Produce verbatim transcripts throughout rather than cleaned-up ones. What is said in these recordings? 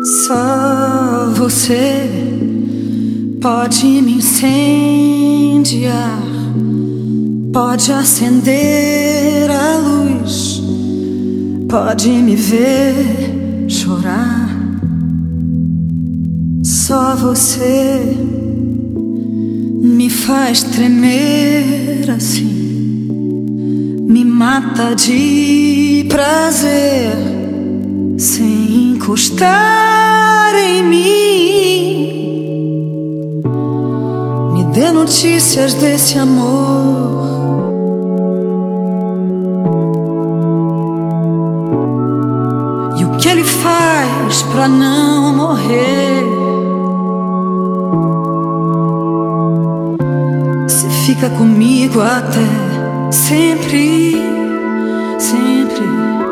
Só você pode me incendiar, pode acender a luz, pode me ver chorar. Só você me faz tremer assim, me mata de prazer sem encostar em mim. Me dê notícias desse amor, e o que ele faz pra não morrer. Se fica comigo até sempre, sempre,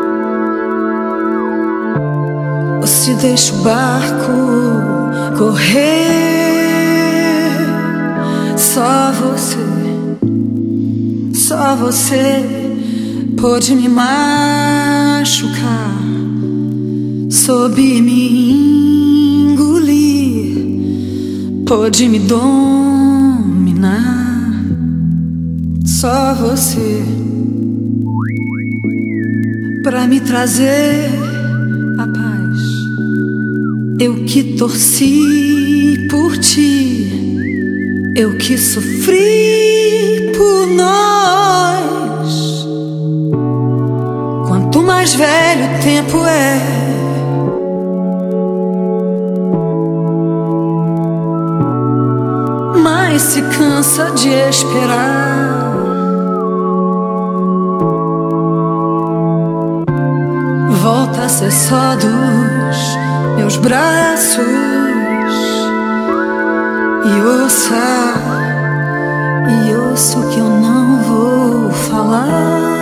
ou se deixa o barco correr. Só você, só você pode me machucar, soube me engolir, pode me dominar. Só você pra me trazer a paz. Eu que torci por ti, eu que sofri por nós. Quanto mais velho o tempo é, mais se cansa de esperar. Volta a ser só dos meus braços, e ouça, e ouça o que eu não vou falar.